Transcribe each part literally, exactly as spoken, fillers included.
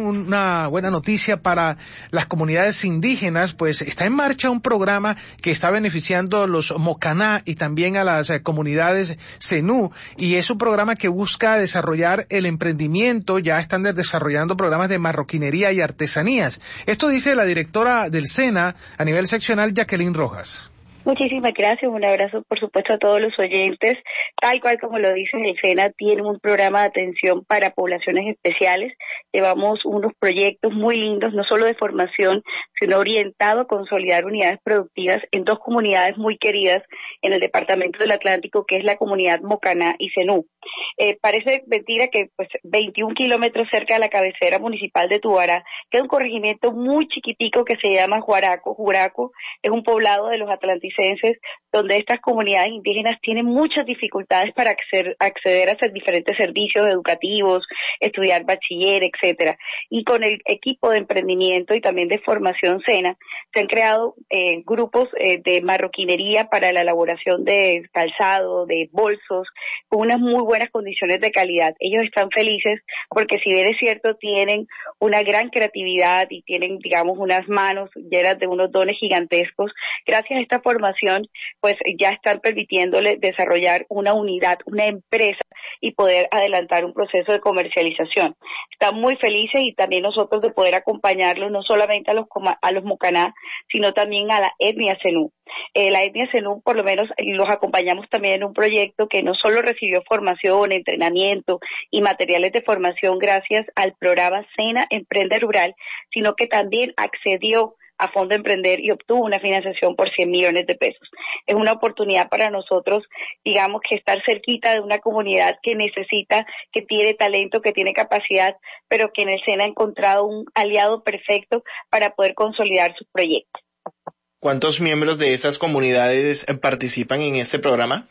una buena noticia para las comunidades indígenas, pues está en marcha un programa que está beneficiando a los Mocaná y también a las eh, comunidades Zenú, y es un programa que busca desarrollar el emprendimiento. Ya están desarrollando programas de marroquinería y artesanías. Esto dice la directora del SENA a nivel seccional, Jacqueline Rojas. Muchísimas gracias, un abrazo por supuesto a todos los oyentes. Tal cual como lo dicen, el SENA tiene un programa de atención para poblaciones especiales. Llevamos unos proyectos muy lindos, no solo de formación, sino orientado a consolidar unidades productivas en dos comunidades muy queridas en el departamento del Atlántico, que es la comunidad Mocaná y Zenú. Eh, parece mentira que pues veintiún kilómetros cerca de la cabecera municipal de Tubará queda un corregimiento muy chiquitico que se llama Juaraco. Juaraco es un poblado de los atlanticenses donde estas comunidades indígenas tienen muchas dificultades para acceder, acceder a hacer diferentes servicios educativos, estudiar bachiller, etcétera. Y con el equipo de emprendimiento y también de formación SENA se han creado eh, grupos eh, de marroquinería para la elaboración de calzado, de bolsos, con unas muy buenas condiciones de calidad. Ellos están felices porque, si bien es cierto, tienen una gran creatividad y tienen, digamos, unas manos llenas de unos dones gigantescos. Gracias a esta formación, pues ya están permitiéndole desarrollar una unidad, una empresa y poder adelantar un proceso de comercialización. Están muy felices, y también nosotros de poder acompañarlos no solamente a los a los Mocaná, sino también a la etnia Zenú. Eh, la etnia Zenú, por lo menos, los acompañamos también en un proyecto que no solo recibió formación, entrenamiento y materiales de formación gracias al programa SENA Emprende Rural, sino que también accedió a Fondo Emprender y obtuvo una financiación por cien millones de pesos. Es una oportunidad para nosotros, digamos, que estar cerquita de una comunidad que necesita, que tiene talento, que tiene capacidad, pero que en el SENA ha encontrado un aliado perfecto para poder consolidar sus proyectos. ¿Cuántos miembros de esas comunidades participan en este programa?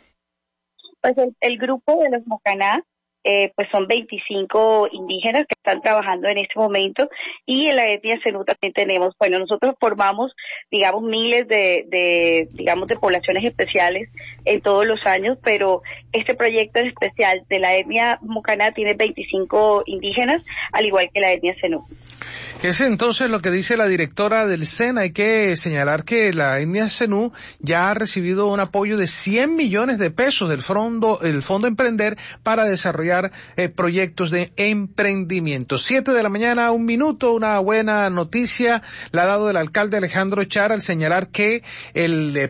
Pues el, el grupo de los Mocaná, Eh, pues son veinticinco indígenas que están trabajando en este momento, y en la etnia Zenú también tenemos, bueno, nosotros formamos, digamos, miles de, de, digamos, de poblaciones especiales en todos los años, pero este proyecto en especial de la etnia Mocaná tiene veinticinco indígenas, al igual que la etnia Zenú. Es entonces lo que dice la directora del SENA. Hay que señalar que la etnia Zenú ya ha recibido un apoyo de cien millones de pesos del fondo, el Fondo Emprender, para desarrollar eh, proyectos de emprendimiento. Siete de la mañana, un minuto. Una buena noticia la ha dado el alcalde Alejandro Char al señalar que el eh,